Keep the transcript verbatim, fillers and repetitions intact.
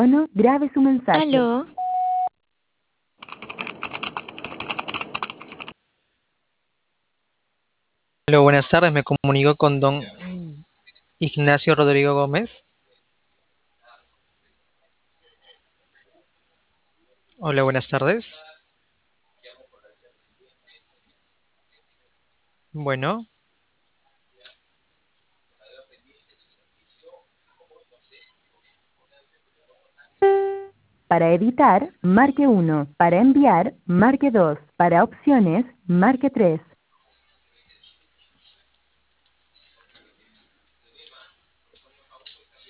tono, grabe su mensaje. Aló. Hola, buenas tardes. Me comunico con don Ignacio Rodrigo Gómez. Hola, buenas tardes. Bueno, Para editar, marque uno. Para enviar, marque dos. Para opciones, marque tres.